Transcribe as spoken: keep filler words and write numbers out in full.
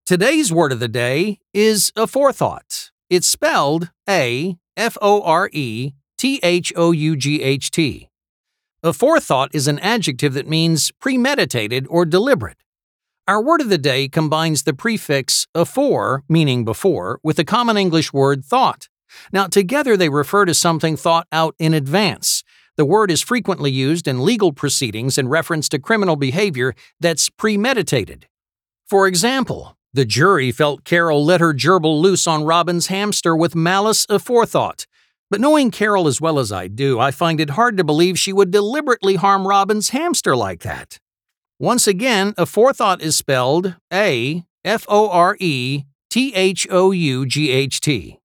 Today's word of the day is aforethought. It's spelled A F O R E T H O U G H T. Aforethought is an adjective that means premeditated or deliberate. Our word of the day combines the prefix afore, meaning before, with the common English word thought. Now, together they refer to something thought out in advance. The word is frequently used in legal proceedings in reference to criminal behavior that's premeditated. For example, the jury felt Carol let her gerbil loose on Robin's hamster with malice aforethought. But knowing Carol as well as I do, I find it hard to believe she would deliberately harm Robin's hamster like that. Once again, aforethought is spelled A F O R E T H O U G H T.